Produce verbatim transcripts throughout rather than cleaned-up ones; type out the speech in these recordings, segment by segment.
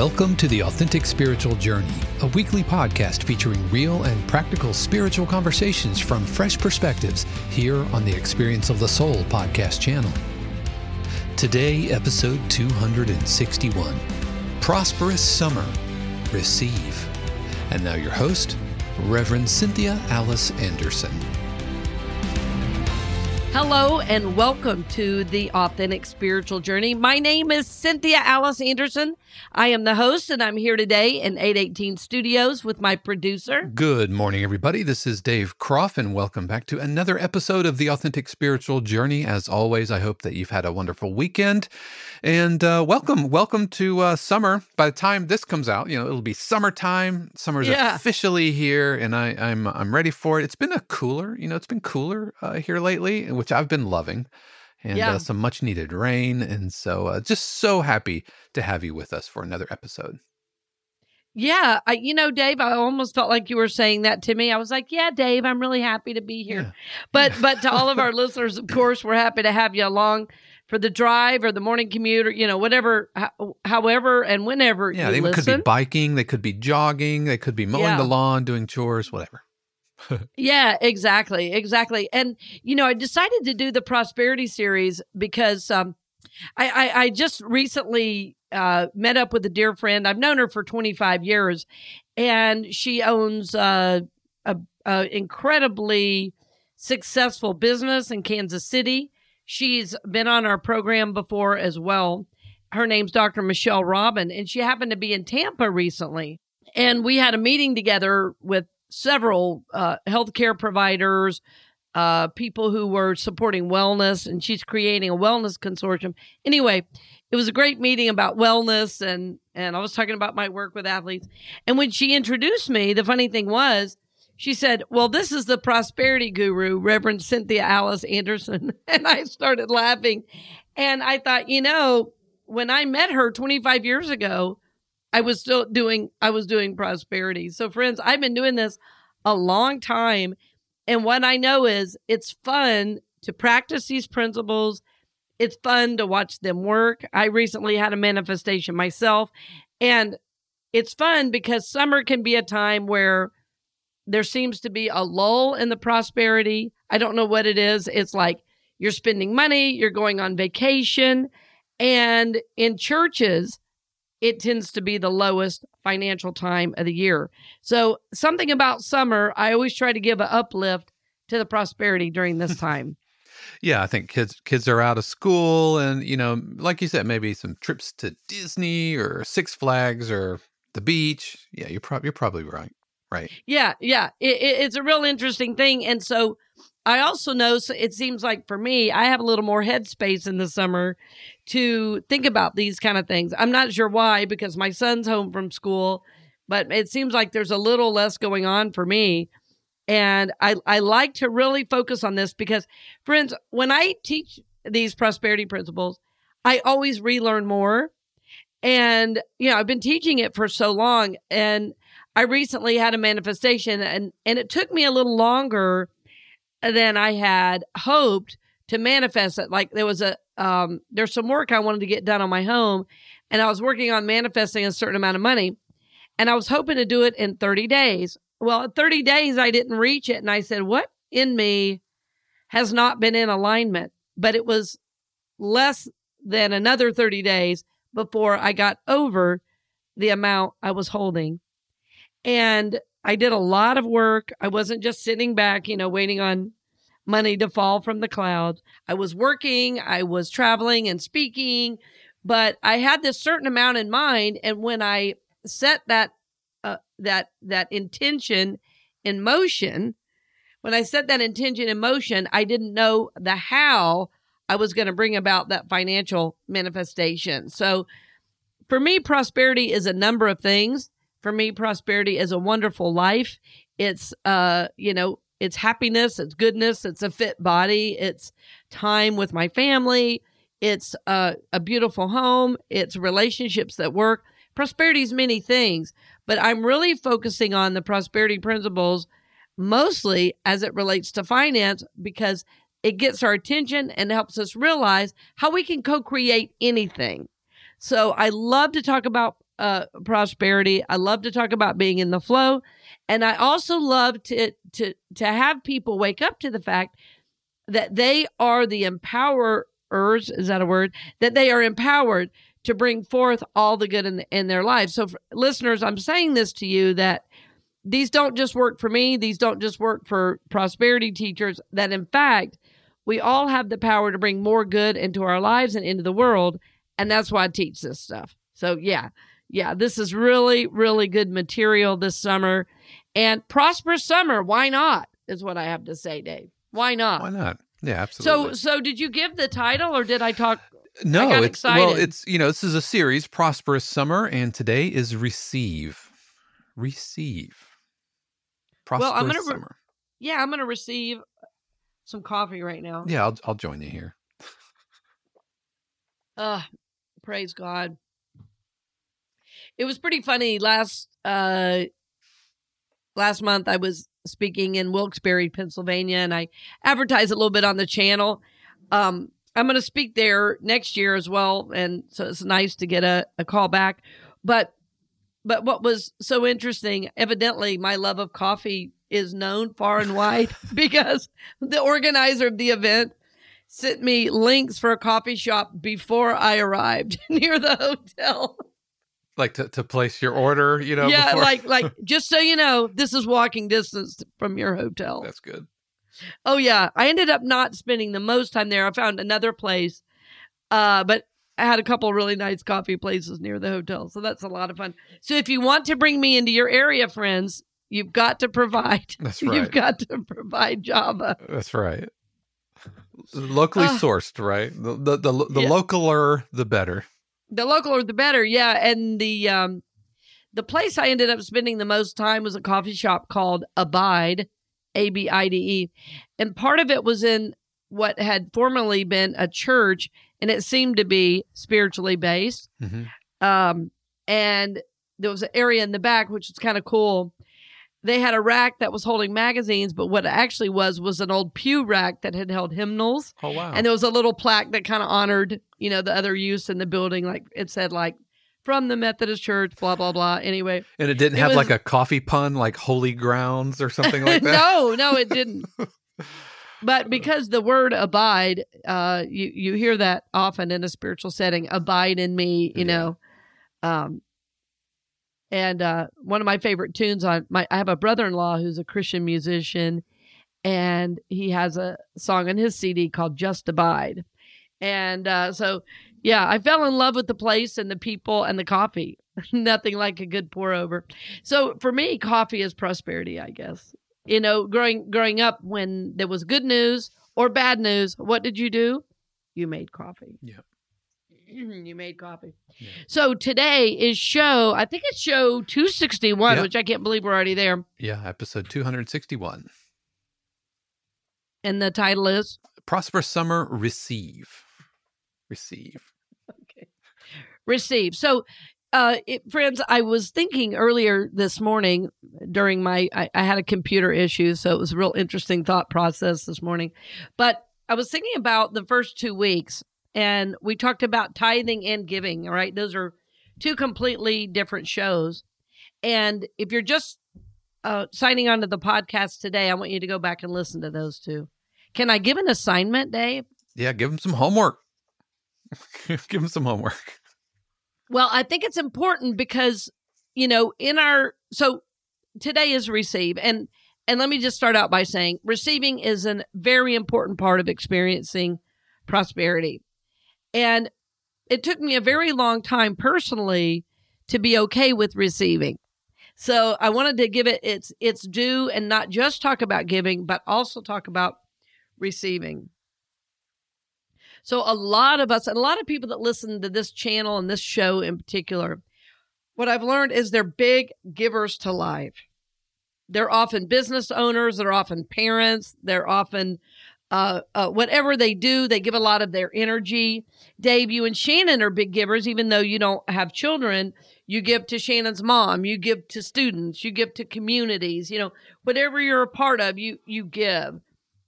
Welcome to The Authentic Spiritual Journey, a weekly podcast featuring real and practical spiritual conversations from fresh perspectives here on the Experience of the Soul podcast channel. Today, episode two hundred sixty-one, Prosperous Summer, Receive. And now your host, Reverend Cynthia Alice Anderson. Hello and welcome to The Authentic Spiritual Journey. My name is Cynthia Alice Anderson. I am the host, and I'm here today in eight eighteen Studios with my producer. Good morning, everybody. This is Dave Croft, and welcome back to another episode of The Authentic Spiritual Journey. As always, I hope that you've had a wonderful weekend, and uh, welcome, welcome to uh, summer. By the time this comes out, you know, it'll be summertime. Summer's Yeah. officially here, and I, I'm I'm ready for it. It's been a cooler, you know, it's been cooler uh, here lately, which I've been loving. And Yeah. uh, some much needed rain. And so uh, just so happy to have you with us for another episode. Yeah, I, you know, Dave, I almost felt like you were saying that to me. I was like, yeah, Dave, I'm really happy to be here. Yeah. But but to all of our listeners, of course, we're happy to have you along for the drive or the morning commute or, you know, whatever, ho- however and whenever Yeah, you they listen. could be biking, they could be jogging, they could be mowing Yeah. the lawn, doing chores, whatever. Yeah, exactly, exactly. And, you know, I decided to do the prosperity series because um, I, I, I just recently uh, met up with a dear friend. I've known her for twenty-five years, and she owns uh, a, a incredibly successful business in Kansas City. She's been on our program before as well. Her name's Doctor Michelle Robin, and she happened to be in Tampa recently. And we had a meeting together with several uh, healthcare providers, uh, people who were supporting wellness, and she's creating a wellness consortium. Anyway, it was a great meeting about wellness, and, and I was talking about my work with athletes. And when she introduced me, the funny thing was, she said, well, this is the prosperity guru, Reverend Cynthia Alice Anderson. And I started laughing. And I thought, you know, when I met her twenty-five years ago, I was still doing, I was doing prosperity. So friends, I've been doing this a long time. And what I know is it's fun to practice these principles. It's fun to watch them work. I recently had a manifestation myself, and it's fun because summer can be a time where there seems to be a lull in the prosperity. I don't know what it is. It's like you're spending money, you're going on vacation, and in churches, it tends to be the lowest financial time of the year. So something about summer, I always try to give an uplift to the prosperity during this time. Yeah, I think kids kids are out of school and, you know, like you said, maybe some trips to Disney or Six Flags or the beach. Yeah, you're, prob- you're probably right. Right. Yeah, yeah. It, it, it's a real interesting thing. And so I also know, so it seems like for me, I have a little more headspace in the summer to think about these kind of things. I'm not sure why, because my son's home from school, but it seems like there's a little less going on for me. And I, I like to really focus on this because, friends, when I teach these prosperity principles, I always relearn more. And, you know, I've been teaching it for so long, and I recently had a manifestation, and, and it took me a little longer than I had hoped to manifest it. Like there was a, um, there's some work I wanted to get done on my home, and I was working on manifesting a certain amount of money, and I was hoping to do it in thirty days. Well, at thirty days, I didn't reach it. And I said, what in me has not been in alignment? But it was less than another thirty days before I got over the amount I was holding. And I did a lot of work. I wasn't just sitting back, you know, waiting on money to fall from the clouds. I was working, I was traveling and speaking, but I had this certain amount in mind. And when I set that, uh, that, that intention in motion, when I set that intention in motion, I didn't know the how I was going to bring about that financial manifestation. So for me, prosperity is a number of things. For me, prosperity is a wonderful life. It's, uh, you know, it's happiness, it's goodness, it's a fit body, it's time with my family, it's uh, a beautiful home, it's relationships that work. Prosperity is many things, but I'm really focusing on the prosperity principles mostly as it relates to finance because it gets our attention and helps us realize how we can co-create anything. So I love to talk about uh, prosperity. I love to talk about being in the flow. And I also love to, to, to have people wake up to the fact that they are the empowerers, is that a word? That they are empowered to bring forth all the good in, in their lives. So for listeners, I'm saying this to you that these don't just work for me. These don't just work for prosperity teachers, that in fact, we all have the power to bring more good into our lives and into the world. And that's why I teach this stuff. So yeah, yeah, this is really, really good material this summer. And prosperous summer, why not, is what I have to say, Dave. Why not? Why not? Yeah, absolutely. So, so did you give the title, or did I talk? No, I got it's excited. well, it's you know, this is a series, Prosperous Summer, and today is Receive. Receive. Prosperous well, I'm gonna re- Summer. Yeah, I'm going to receive some coffee right now. Yeah, I'll I'll join you here. Uh, praise God. It was pretty funny last uh last month. I was speaking in Wilkes-Barre, Pennsylvania, and I advertised a little bit on the channel. Um, I'm going to speak there next year as well, and so it's nice to get a, a call back. But but what was so interesting, evidently my love of coffee is known far and wide because the organizer of the event sent me links for a coffee shop before I arrived near the hotel. Like to, to place your order, you know? Yeah, before? like, like just so you know, this is walking distance from your hotel. That's good. Oh, yeah. I ended up not spending the most time there. I found another place, uh, but I had a couple of really nice coffee places near the hotel. So that's a lot of fun. So if you want to bring me into your area, friends, you've got to provide. That's right. You've got to provide Java. That's right. Locally Uh, sourced, right? The the the, the yeah. localer, the better. The localer, the better. Yeah. And the, um, the place I ended up spending the most time was a coffee shop called Abide, A B I D E. And part of it was in what had formerly been a church, and it seemed to be spiritually based. Mm-hmm. Um, and there was an area in the back, which was kind of cool. They had a rack that was holding magazines, but what it actually was was an old pew rack that had held hymnals. Oh, wow. And there was a little plaque that kind of honored, you know, the other use in the building. Like it said, like, from the Methodist Church, blah, blah, blah. Anyway. And it didn't it have was, like a coffee pun, like Holy Grounds or something like that? No, no, it didn't. But because the word abide, uh, you, you hear that often in a spiritual setting, abide in me, you Yeah. know. Um, and uh, one of my favorite tunes on my, I have a brother-in-law who's a Christian musician, and he has a song on his C D called Just Abide. And uh, so, yeah, I fell in love with the place and the people and the coffee. Nothing like a good pour over. So for me, coffee is prosperity, I guess. You know, growing growing up, when there was good news or bad news, what did you do? You made coffee. Yeah. You made coffee. Yeah. So today is show, I think it's show two sixty-one, Yeah. which I can't believe we're already there. Yeah, episode two sixty-one. And the title is? Prosperous Summer, Receive. Receive. Okay. Receive. So, uh, it, friends, I was thinking earlier this morning during my, I, I had a computer issue, so it was a real interesting thought process this morning. But I was thinking about the first two weeks, and we talked about tithing and giving, all right? Those are two completely different shows. And if you're just uh, signing on to the podcast today, I want you to go back and listen to those two. Can I give an assignment, Dave? Yeah, give them some homework. Give them some homework. Well, I think it's important because, you know, in our, so today is receive. And, and let me just start out by saying receiving is a very important part of experiencing prosperity. And it took me a very long time personally to be okay with receiving. So I wanted to give it its, its due and not just talk about giving, but also talk about receiving. So a lot of us, and a lot of people that listen to this channel and this show in particular, what I've learned is they're big givers to life. They're often business owners. They're often parents. They're often, uh, uh, whatever they do, they give a lot of their energy. Dave, you and Shannon are big givers, even though you don't have children. You give to Shannon's mom. You give to students. You give to communities. You know, whatever you're a part of, you you give.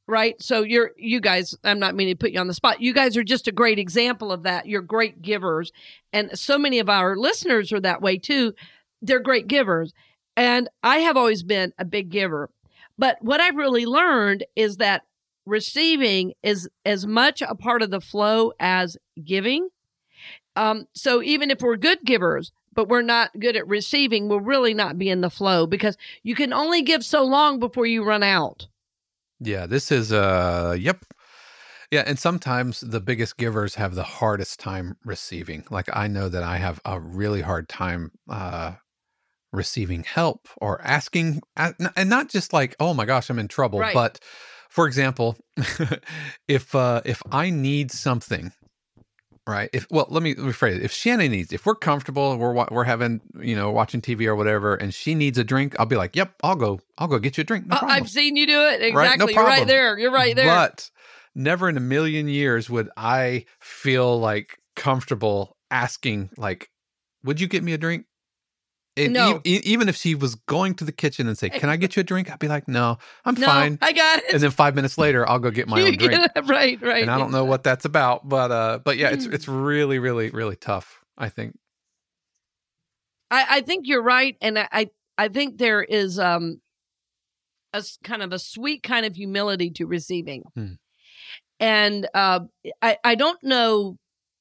right? So you're, you guys, I'm not meaning to put you on the spot. You guys are just a great example of that. You're great givers. And so many of our listeners are that way too. They're great givers. And I have always been a big giver. But what I've really learned is that receiving is as much a part of the flow as giving. Um, so even if we're good givers, but we're not good at receiving, we'll really not be in the flow, because you can only give so long before you run out. Yeah, this is, uh, yep. Yeah, and sometimes the biggest givers have the hardest time receiving. Like I know that I have a really hard time uh, receiving help or asking, and not just like, oh my gosh, I'm in trouble. Right. But for example, if uh, if I need something, right? If well, let me rephrase it. If Shannon needs, if we're comfortable, we're wa- we're having, you know, watching T V or whatever, and she needs a drink, I'll be like, "Yep, I'll go. I'll go get you a drink." No Uh, problem. I've seen you do it. Exactly. Right? No You're problem. right there. You're right there. But never in a million years would I feel like comfortable asking, like, "Would you get me a drink?" And No. e- even if she was going to the kitchen and say, "Can I get you a drink?" I'd be like, "No, I'm No, fine." I got it. And then five minutes later, I'll go get my You own drink. get it. Right, right. And I don't know what that's about, but uh, but yeah, it's it's really, really, really tough, I think. I, I think you're right, and I, I I think there is um a s- kind of a sweet kind of humility to receiving, Hmm. and uh, I I don't know.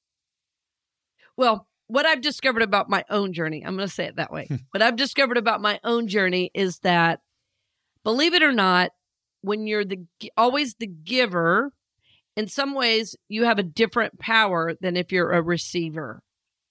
Well, what I've discovered about my own journey, I'm going to say it that way. What I've discovered about my own journey is that, believe it or not, when you're the always the giver, in some ways you have a different power than if you're a receiver.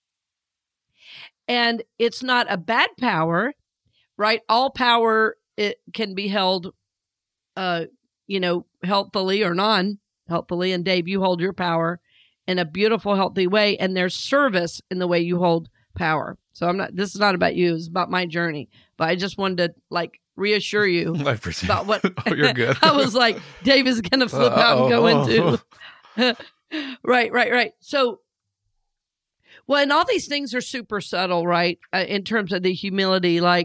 And it's not a bad power, right? All power, it can be held, uh, you know, healthfully or non-healthfully. And Dave, you hold your power in a beautiful, healthy way. And there's service in the way you hold power. So I'm not, this is not about you. It's about my journey. But I just wanted to like reassure you I appreciate about what oh, you're good. I was like, Dave is going to flip Uh, out and go oh, into. Right, right, right. So, well, and all these things are super subtle, right? Uh, in terms of the humility, like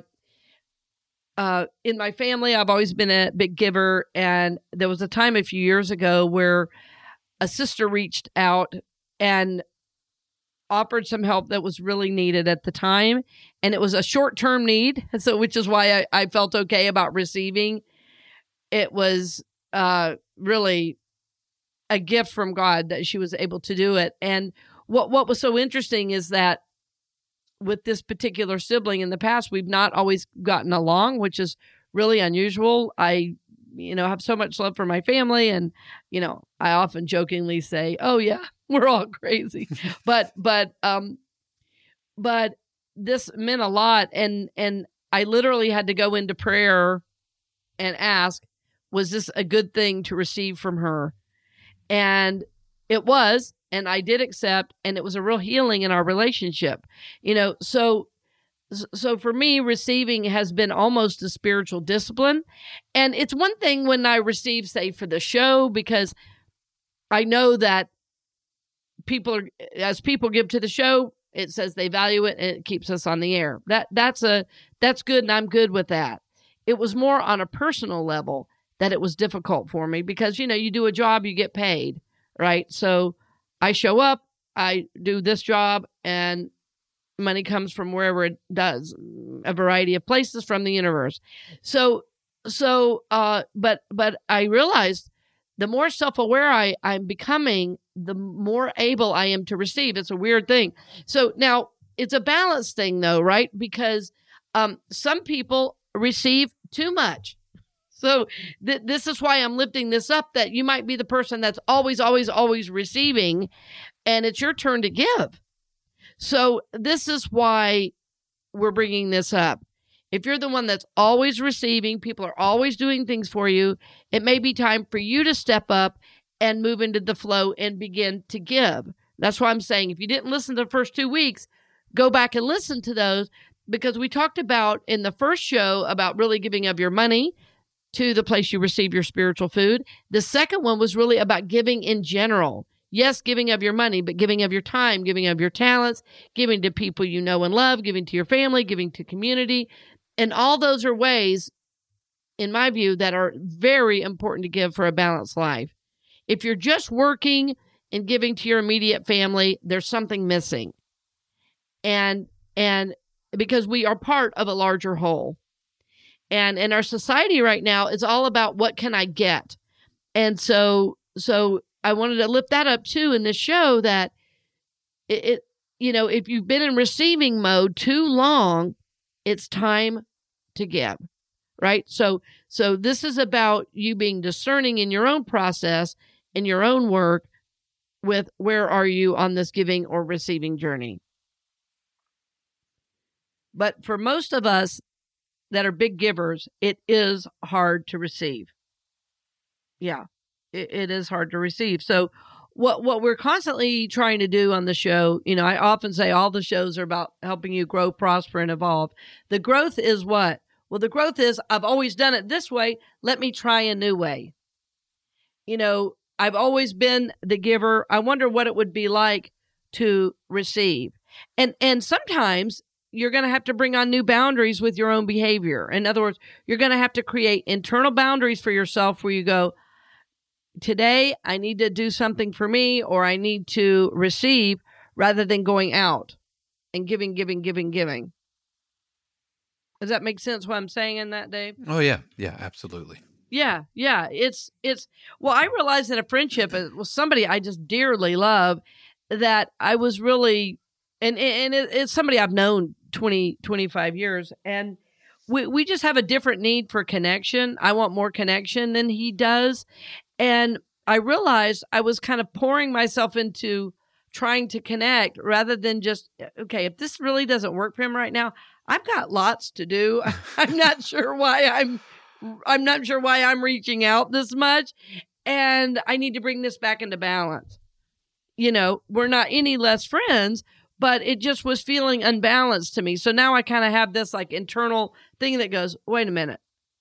uh, in my family, I've always been a big giver. And there was a time a few years ago where a sister reached out and offered some help that was really needed at the time. And it was a short-term need. So, which is why I, I felt okay about receiving. It was uh, really a gift from God that she was able to do it. And what, what was so interesting is that with this particular sibling in the past, we've not always gotten along, which is really unusual. I, you know, have so much love for my family. And, you know, I often jokingly say, oh yeah, we're all crazy. but, but, um, but this meant a lot. And, and I literally had to go into prayer and ask, was this a good thing to receive from her? And it was, and I did accept, and it was a real healing in our relationship. You know, so so for me, receiving has been almost a spiritual discipline. And it's one thing when I receive, say, for the show, because I know that people are, as people give to the show, it says they value it and it keeps us on the air. That that's a that's good, and I'm good with that. It was more on a personal level that it was difficult for me because, you know, you do a job, you get paid, right? So I show up, I do this job, and money comes from wherever it does, a variety of places from the universe. So, so, uh, but, but I realized the more self-aware I, I'm becoming, the more able I am to receive. It's a weird thing. So now it's a balance thing though, right? Because, um, some people receive too much. So th- this is why I'm lifting this up, that you might be the person that's always, always, always receiving, and it's your turn to give. So this is why we're bringing this up. If you're the one that's always receiving, people are always doing things for you, it may be time for you to step up and move into the flow and begin to give. That's why I'm saying if you didn't listen to the first two weeks, go back and listen to those, because we talked about in the first show about really giving of your money to the place you receive your spiritual food. The second one was really about giving in general. Yes, giving of your money, but giving of your time, giving of your talents, giving to people you know and love, giving to your family, giving to community. And all those are ways in my view, that are very important to give for a balanced life. If you're just working and giving to your immediate family, there's something missing. And and because we are part of a larger whole. And in our society right now, it's all about what can I get? And so so I wanted to lift that up too in this show, that it, it you know, if you've been in receiving mode too long, it's time to give. Right? So so this is about you being discerning in your own process, in your own work, with where are you on this giving or receiving journey. But for most of us that are big givers, it is hard to receive. Yeah, it, it is hard to receive. So what what we're constantly trying to do on the show, you know, I often say all the shows are about helping you grow, prosper, and evolve. The growth is what? Well, the growth is, I've always done it this way. Let me try a new way. You know, I've always been the giver. I wonder what it would be like to receive. And and sometimes you're going to have to bring on new boundaries with your own behavior. In other words, you're going to have to create internal boundaries for yourself where you go, today I need to do something for me, or I need to receive, rather than going out and giving, giving, giving, giving. Does that make sense what I'm saying in that, Dave? Oh, yeah. Yeah, absolutely. Yeah, yeah. It's, it's, well, I realized in a friendship with somebody I just dearly love that I was really, and, and it, it's somebody I've known twenty, twenty-five years. And we, we just have a different need for connection. I want more connection than he does. And I realized I was kind of pouring myself into trying to connect rather than just, okay, if this really doesn't work for him right now, I've got lots to do. I'm not sure why I'm, I'm not sure why I'm reaching out this much. And I need to bring this back into balance. You know, we're not any less friends, but it just was feeling unbalanced to me. So now I kind of have this like internal thing that goes, wait a minute.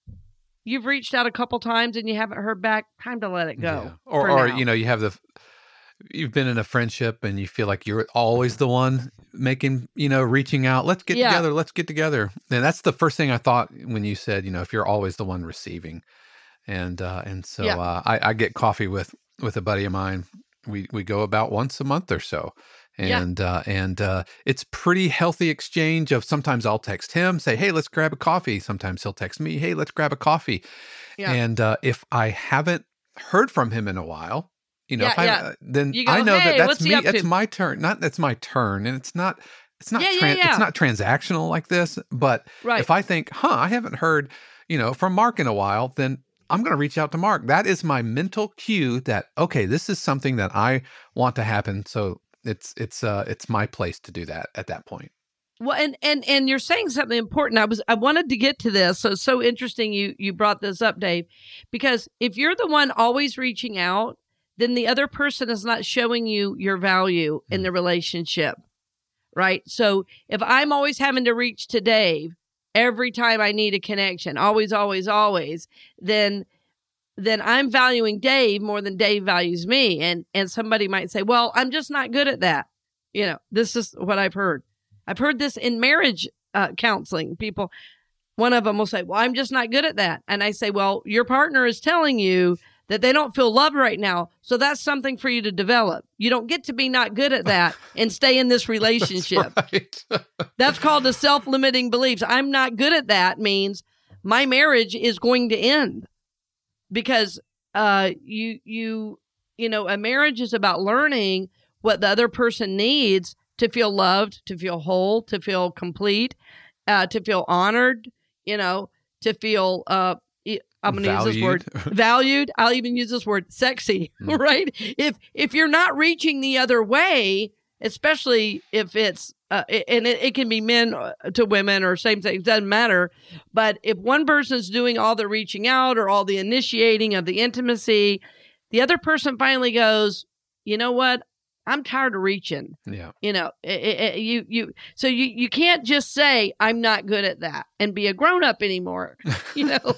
You've reached out a couple times and you haven't heard back. Time to let it go. Yeah. Or, or you know, you have the, you've been in a friendship and you feel like you're always the one making, you know, reaching out. Let's get yeah. together. Let's get together. And that's the first thing I thought when you said, you know, if you're always the one receiving. And, uh, and so, yeah. uh, I, I get coffee with, with a buddy of mine. We, we go about once a month or so. And, yeah. uh, and, uh, it's pretty healthy exchange of, sometimes I'll text him, say, hey, let's grab a coffee. Sometimes he'll text me, hey, let's grab a coffee. Yeah. And, uh, if I haven't heard from him in a while, you know, yeah, if I, yeah. uh, then go, I know hey, that that's me, that's to? my turn, not that's my turn. And it's not, it's not, yeah, tran- yeah, yeah. it's not transactional like this, but right. if I think, huh, I haven't heard, you know, from Mark in a while, then I'm going to reach out to Mark. That is my mental cue that, okay, this is something that I want to happen. So it's, it's, uh, it's my place to do that at that point. Well, and, and, and you're saying something important. I was, I wanted to get to this. So it's so interesting you, you brought this up, Dave, because if you're the one always reaching out, then the other person is not showing you your value in the relationship, right? So if I'm always having to reach to Dave every time I need a connection, always, always, always, then then I'm valuing Dave more than Dave values me. And and somebody might say, well, I'm just not good at that. You know, this is what I've heard. I've heard this in marriage uh, counseling. People, one of them will say, well, I'm just not good at that. And I say, well, your partner is telling you that they don't feel loved right now. So that's something for you to develop. You don't get to be not good at that and stay in this relationship. That's, right. That's called the self-limiting beliefs. I'm not good at that means my marriage is going to end because uh, you, you, you know, a marriage is about learning what the other person needs to feel loved, to feel whole, to feel complete, uh, to feel honored, you know, to feel, uh, I'm going to use this word, valued. I'll even use this word, sexy, mm. right? If if you're not reaching the other way, especially if it's, uh, and it, it can be men to women or same sex, it doesn't matter. But if one person's doing all the reaching out or all the initiating of the intimacy, the other person finally goes, you know what? I'm tired of reaching. Yeah. You know, it, it, you, you, so you, you can't just say, I'm not good at that and be a grown up anymore, you know?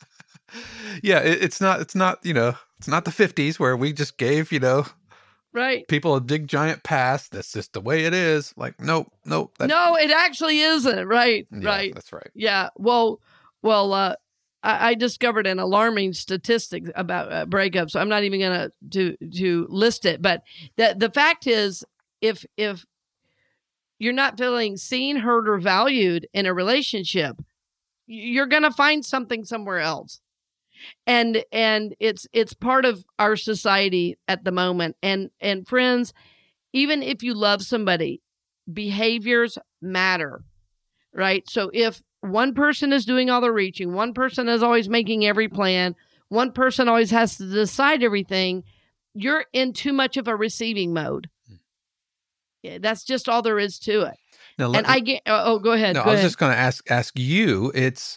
Yeah, it, it's not, it's not, you know, it's not the fifties where we just gave, you know, right, people a big giant pass. That's just the way it is. Like, nope, nope. That, no, it actually isn't. Right, yeah, right. That's right. Yeah. Well, well, uh, I, I discovered an alarming statistic about uh, breakups. So I'm not even going to to list it. But the the fact is, if if you're not feeling seen, heard, or valued in a relationship, you're going to find something somewhere else. And and it's it's part of our society at the moment. And and friends, even if you love somebody, behaviors matter, right? So if one person is doing all the reaching, one person is always making every plan, one person always has to decide everything, you're in too much of a receiving mode. Yeah, that's just all there is to it. Now, and me, I get, oh, go ahead. No, go I was ahead. just going to ask ask you. It's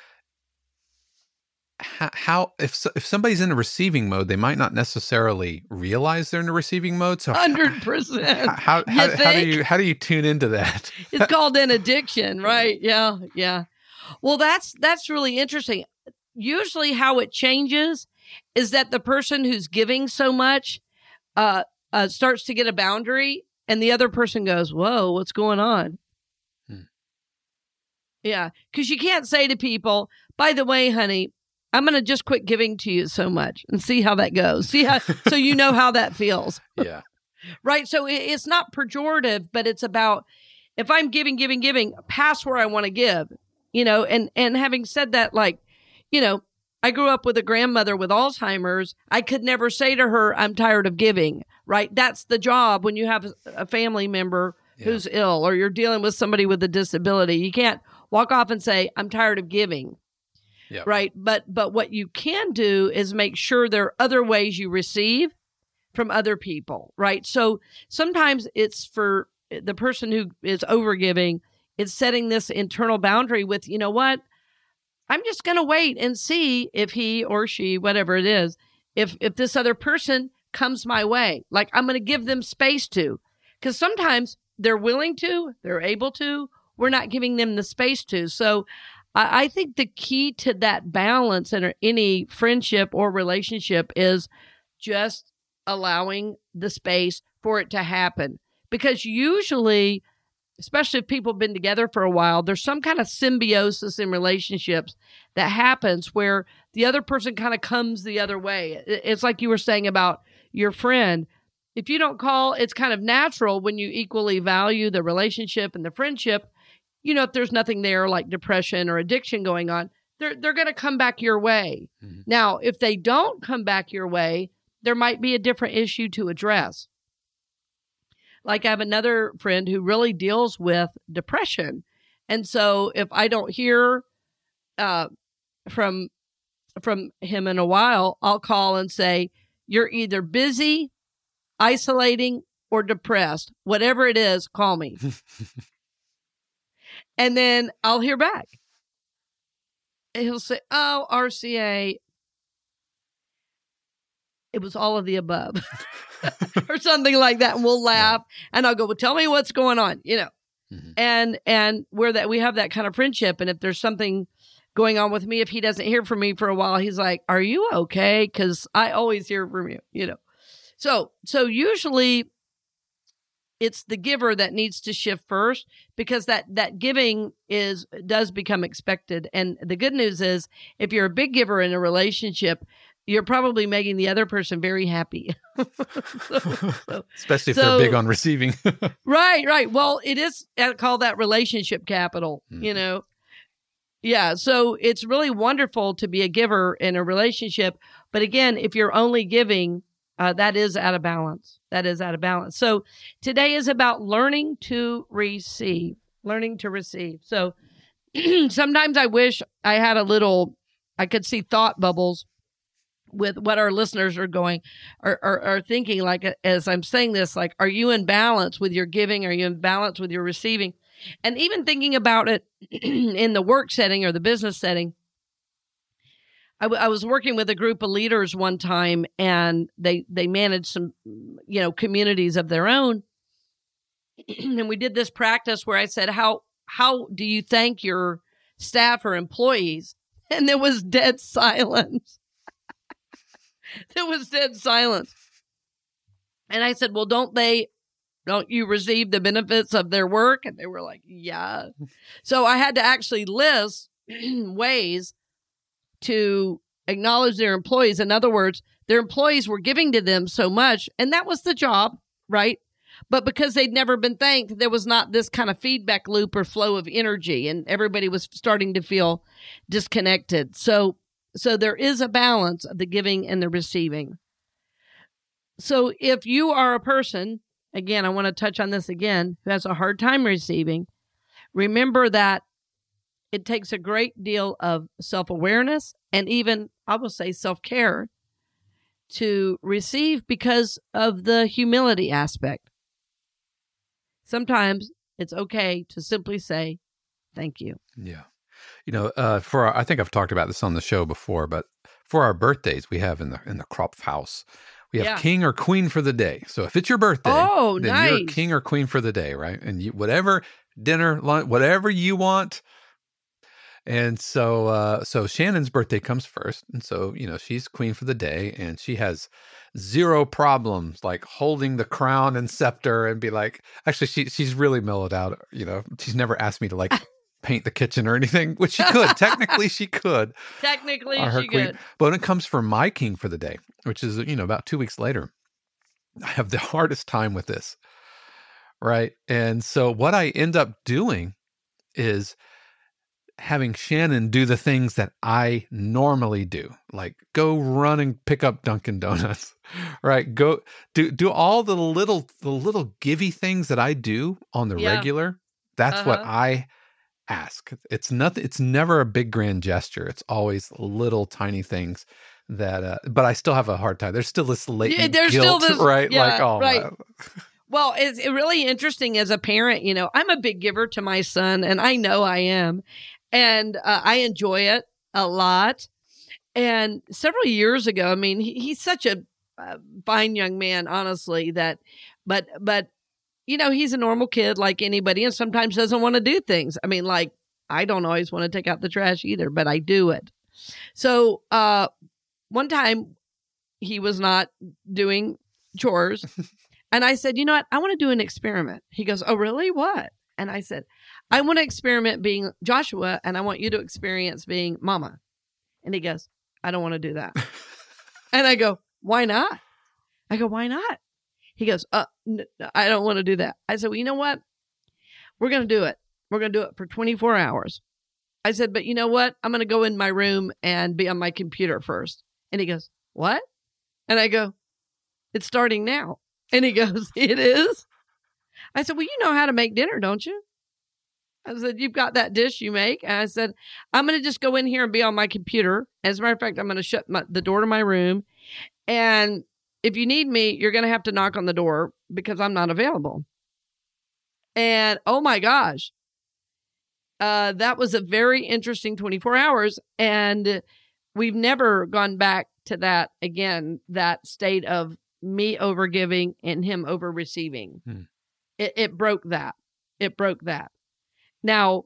how, how if if somebody's in a receiving mode, they might not necessarily realize they're in a receiving mode. So, hundred percent. How how, how, how do you how do you tune into that? It's called an addiction, right? Yeah, yeah. Well, that's that's really interesting. Usually, how it changes is that the person who's giving so much uh, uh, starts to get a boundary. And the other person goes, whoa, what's going on? Hmm. Yeah, because you can't say to people, by the way, honey, I'm going to just quit giving to you so much and see how that goes. See how, so you know how that feels. Yeah. Right? So it, it's not pejorative, but it's about if I'm giving, giving, giving, past where I want to give, you know, and, and having said that, like, you know, I grew up with a grandmother with Alzheimer's. I could never say to her, I'm tired of giving, right? That's the job when you have a family member yeah. who's ill or you're dealing with somebody with a disability. You can't walk off and say, I'm tired of giving, yep. right? But but what you can do is make sure there are other ways you receive from other people, right? So sometimes it's for the person who is overgiving, it's setting this internal boundary with, you know what? I'm just going to wait and see if he or she, whatever it is, if if this other person comes my way. Like I'm going to give them space to, because sometimes they're willing to, they're able to, we're not giving them the space to. So I, I think the key to that balance in any friendship or relationship is just allowing the space for it to happen. Because usually, especially if people have been together for a while, there's some kind of symbiosis in relationships that happens where the other person kind of comes the other way. It's like you were saying about your friend. If you don't call, it's kind of natural when you equally value the relationship and the friendship. You know, if there's nothing there like depression or addiction going on, they're, they're going to come back your way. Mm-hmm. Now, if they don't come back your way, there might be a different issue to address. Like I have another friend who really deals with depression. And so if I don't hear uh, from from him in a while, I'll call and say, you're either busy, isolating, or depressed. Whatever it is, call me. And then I'll hear back. And he'll say, oh, R C A, it was all of the above. Or something like that, and we'll laugh, and I'll go, well, tell me what's going on, you know, mm-hmm. and and where that we have that kind of friendship, and if there's something going on with me, if he doesn't hear from me for a while, he's like, are you okay? Because I always hear from you, you know. So so usually it's the giver that needs to shift first, because that that giving is does become expected, and the good news is if you're a big giver in a relationship, you're probably making the other person very happy. so, so, Especially if so, they're big on receiving. Right, right. Well, it is, I call that relationship capital, mm. you know. Yeah, so it's really wonderful to be a giver in a relationship. But again, if you're only giving, uh, that is out of balance. That is out of balance. So today is about learning to receive, learning to receive. So sometimes I wish I had a little, I could see thought bubbles with what our listeners are going, are, are, are thinking, like, as I'm saying this, like, are you in balance with your giving? Are you in balance with your receiving? And even thinking about it in the work setting or the business setting, I, w- I was working with a group of leaders one time, and they, they managed some, you know, communities of their own. And we did this practice where I said, how, how do you thank your staff or employees? And there was dead silence. There was dead silence. And I said, well, don't they, don't you receive the benefits of their work? And they were like, yeah. So I had to actually list ways to acknowledge their employees. In other words, their employees were giving to them so much, and that was the job, right? But because they'd never been thanked, there was not this kind of feedback loop or flow of energy, and everybody was starting to feel disconnected. So, so there is a balance of the giving and the receiving. So if you are a person, again, I want to touch on this again, who has a hard time receiving, remember that it takes a great deal of self-awareness and even, I will say, self-care to receive because of the humility aspect. Sometimes it's okay to simply say, thank you. Yeah. You know, uh, for our, I think I've talked about this on the show before, but for our birthdays, we have in the in the Kropf house, we have Yeah. king or queen for the day. So if it's your birthday, Oh, then nice. you're king or queen for the day, right? And you, whatever dinner, lunch, whatever you want. And so, uh, so Shannon's birthday comes first, and so you know she's queen for the day, and she has zero problems like holding the crown and scepter and be like. Actually, she she's really mellowed out. You know, she's never asked me to like paint the kitchen or anything, which she could. Technically, she could. Technically, Uh, her she queen. could. But when it comes for my king for the day, which is you know about two weeks later, I have the hardest time with this, right? And so what I end up doing is having Shannon do the things that I normally do, like go run and pick up Dunkin' Donuts, right? Go do do all the little the little givey things that I do on the Yeah. regular. That's what Uh-huh. I ask. It's nothing. It's never a big grand gesture. It's always little tiny things that. Uh, but I still have a hard time. There's still this latent Yeah, there's still guilt, this- right? yeah, like oh, right. man. Well, it's really interesting as a parent. You know, I'm a big giver to my son, and I know I am. And uh, I enjoy it a lot. And several years ago, I mean, he, he's such a uh, fine young man, honestly, that, but, but, you know, he's a normal kid like anybody and sometimes doesn't want to do things. I mean, like, I don't always want to take out the trash either, but I do it. So uh, one time he was not doing chores. And I said, you know what? I want to do an experiment. He goes, oh, really? What? And I said, I want to experiment being Joshua, and I want you to experience being Mama. And he goes, I don't want to do that. And I go, why not? I go, why not? He goes, uh, n- I don't want to do that. I said, well, you know what? We're going to do it. We're going to do it for twenty-four hours. I said, but you know what? I'm going to go in my room and be on my computer first. And he goes, what? And I go, it's starting now. And he goes, it is? I said, well, you know how to make dinner, don't you? I said, you've got that dish you make. And I said, I'm going to just go in here and be on my computer. As a matter of fact, I'm going to shut my, the door to my room. And if you need me, you're going to have to knock on the door because I'm not available. And oh my gosh, uh, that was a very interesting twenty-four hours. And we've never gone back to that again, that state of me overgiving and him over receiving. Hmm. It, it broke that. It broke that. Now,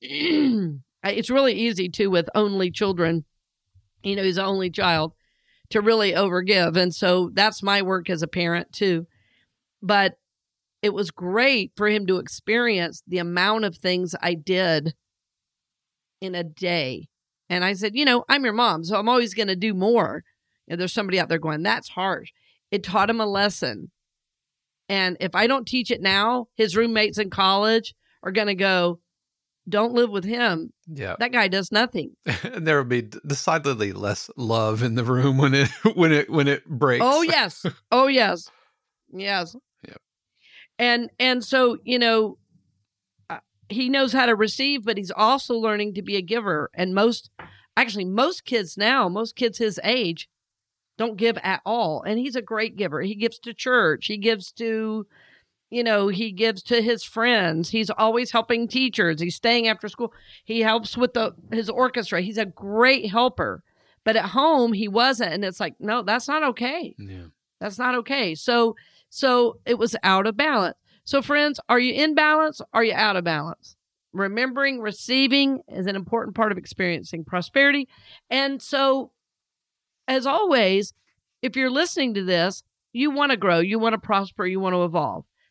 it's really easy too with only children. You know, he's an only child to really overgive. And so that's my work as a parent too. But it was great for him to experience the amount of things I did in a day. And I said, you know, I'm your mom, so I'm always going to do more. And there's somebody out there going, that's harsh. It taught him a lesson. And if I don't teach it now, his roommates in college are going to go, don't live with him. Yeah. That guy does nothing. And there will be decidedly less love in the room when it when it when it breaks. Oh, yes. Oh, yes. Yes. Yep. And and so, you know, uh, he knows how to receive, but he's also learning to be a giver. And most, actually, most kids now, most kids his age, don't give at all. And he's a great giver. He gives to church. He gives to, you know, he gives to his friends. He's always helping teachers. He's staying after school. He helps with the his orchestra. He's a great helper. But at home, he wasn't. And it's like, no, that's not okay. Yeah. That's not okay. So, so it was out of balance. So friends, are you in balance? Are you out of balance? Remembering receiving is an important part of experiencing prosperity. And so, as always, if you're listening to this, you want to grow, you want to prosper, you want to evolve.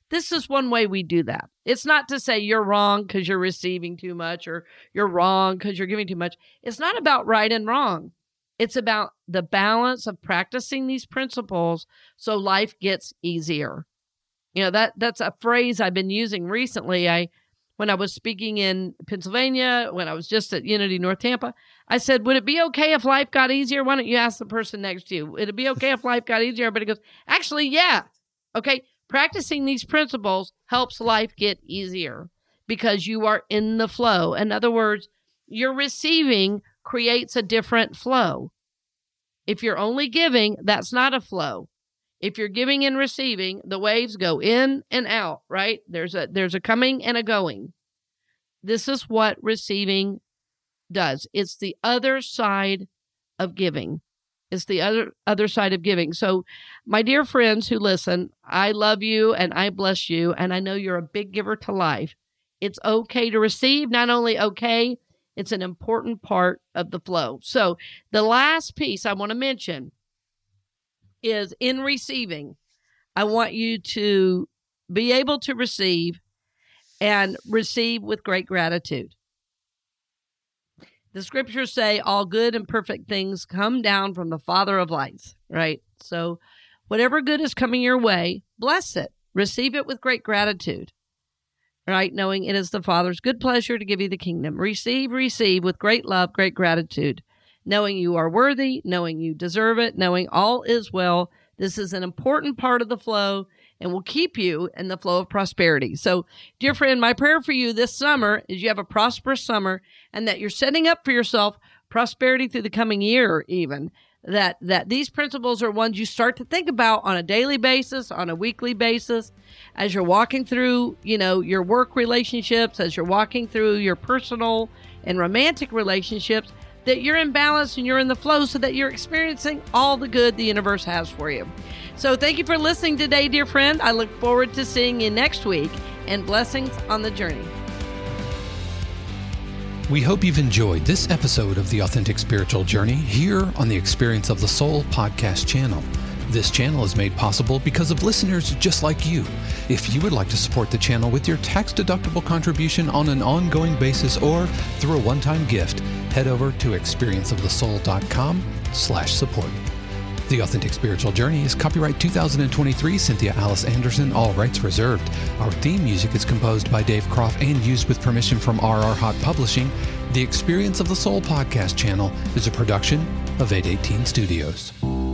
This is one way we do that. It's not to say you're wrong because you're receiving too much or you're wrong because you're giving too much. It's not about right and wrong. It's about the balance of practicing these principles so life gets easier. You know, that that's a phrase I've been using recently. I, when I was speaking in Pennsylvania, when I was just at Unity North Tampa, I said, would it be okay if life got easier? Why don't you ask the person next to you? Would it be okay if life got easier? Everybody goes, actually, yeah. Okay. Practicing these principles helps life get easier because you are in the flow. In other words, your receiving creates a different flow. If you're only giving, that's not a flow. If you're giving and receiving, the waves go in and out, right? There's a there's a coming and a going. This is what receiving does. It's the other side of giving. It's the other other side of giving. So, my dear friends who listen, I love you and I bless you, and I know you're a big giver to life. It's okay to receive. Not only okay, it's an important part of the flow. So, the last piece I want to mention is in receiving, I want you to be able to receive and receive with great gratitude. The scriptures say all good and perfect things come down from the Father of lights, right? So whatever good is coming your way, bless it. Receive it with great gratitude, right? Knowing it is the Father's good pleasure to give you the kingdom. Receive, receive with great love, great gratitude, knowing you are worthy, knowing you deserve it, knowing all is well. This is an important part of the flow and will keep you in the flow of prosperity. So, dear friend, my prayer for you this summer is you have a prosperous summer and that you're setting up for yourself prosperity through the coming year even. That that these principles are ones you start to think about on a daily basis, on a weekly basis, as you're walking through, you know, your work relationships, as you're walking through your personal and romantic relationships, that you're in balance and you're in the flow so that you're experiencing all the good the universe has for you. So thank you for listening today, dear friend. I look forward to seeing you next week, and blessings on the journey. We hope you've enjoyed this episode of The Authentic Spiritual Journey here on the Experience of the Soul podcast channel. This channel is made possible because of listeners just like you. If you would like to support the channel with your tax-deductible contribution on an ongoing basis or through a one-time gift, head over to experienceofthesoul.com slash support. The Authentic Spiritual Journey is copyright two thousand twenty-three, Cynthia Alice Anderson, all rights reserved. Our theme music is composed by Dave Croft and used with permission from R R Hot Publishing. The Experience of the Soul podcast channel is a production of eight eighteen Studios.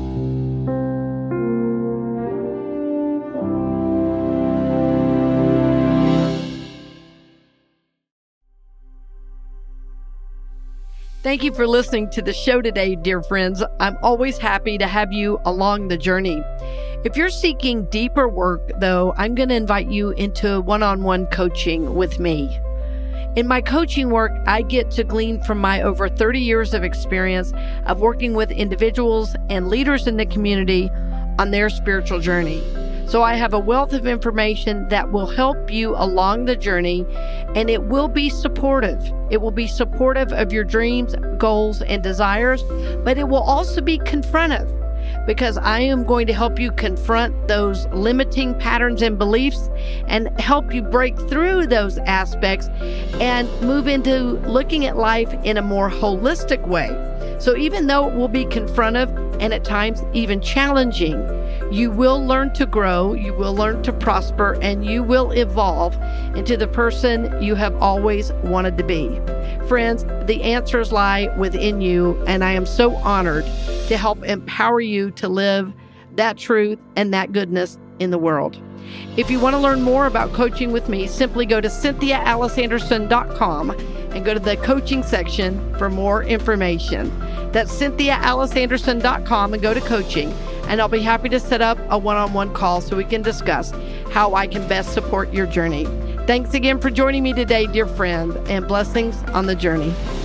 Thank you for listening to the show today, dear friends. I'm always happy to have you along the journey. If you're seeking deeper work, though, I'm going to invite you into one-on-one coaching with me. In my coaching work, I get to glean from my over thirty years of experience of working with individuals and leaders in the community on their spiritual journey. So I have a wealth of information that will help you along the journey, and it will be supportive. It will be supportive of your dreams, goals, and desires, but it will also be confrontive, because I am going to help you confront those limiting patterns and beliefs and help you break through those aspects and move into looking at life in a more holistic way. So even though it will be confrontive and at times even challenging, you will learn to grow, you will learn to prosper, and you will evolve into the person you have always wanted to be. Friends, the answers lie within you, and I am so honored to help empower you to live that truth and that goodness in the world. If you want to learn more about coaching with me, simply go to cynthia alice anderson dot com and go to the coaching section for more information. That's cynthia alice anderson dot com and go to coaching, and I'll be happy to set up a one-on-one call so we can discuss how I can best support your journey. Thanks again for joining me today, dear friend, and blessings on the journey.